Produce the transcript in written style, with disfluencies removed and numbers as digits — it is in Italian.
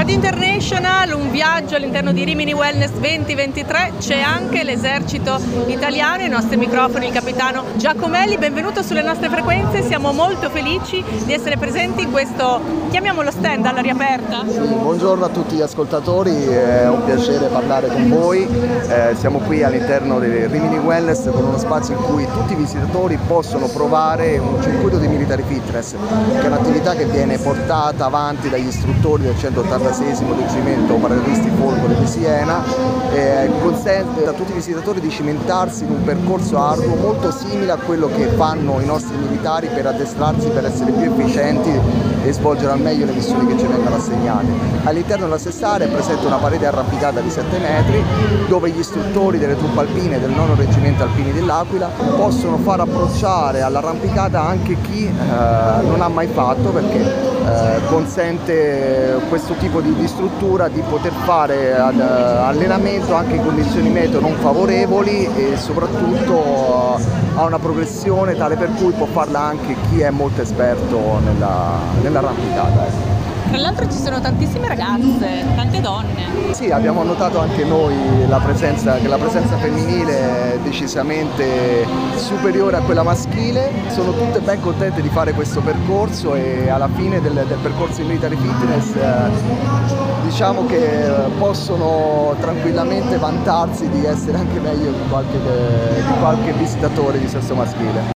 Radio International, un viaggio all'interno di Rimini Wellness 2023, c'è anche l'esercito italiano, i nostri microfoni, il capitano Giacomelli, benvenuto sulle nostre frequenze, siamo molto felici di essere presenti in questo, chiamiamolo stand all'aria aperta. Sì, buongiorno a tutti gli ascoltatori, è un piacere parlare con voi, siamo qui all'interno di Rimini Wellness con uno spazio in cui tutti i visitatori possono provare un circuito di military fitness, che è un'attività che viene portata avanti dagli istruttori del 186esimo Reggimento Paradisti Folgore di Siena, consente a tutti i visitatori di cimentarsi in un percorso arduo molto simile a quello che fanno i nostri militari per addestrarsi, per essere più efficienti e svolgere al meglio le missioni che ci vengono assegnate. All'interno della stessa area è presente una parete arrampicata di 7 metri dove gli istruttori delle truppe alpine del 9 Reggimento Alpini dell'Aquila possono far approcciare all'arrampicata anche chi non ha mai fatto, perché consente questo tipo di struttura di poter fare allenamento anche in condizioni meteo non favorevoli e soprattutto ha una progressione tale per cui può farla anche chi è molto esperto nell'arrampicata. Tra l'altro ci sono tantissime ragazze, tante donne. Sì, abbiamo notato anche noi che la presenza femminile è decisamente superiore a quella maschile. Sono tutte ben contente di fare questo percorso e alla fine del percorso di military fitness diciamo che possono tranquillamente vantarsi di essere anche meglio di qualche visitatore di sesso maschile.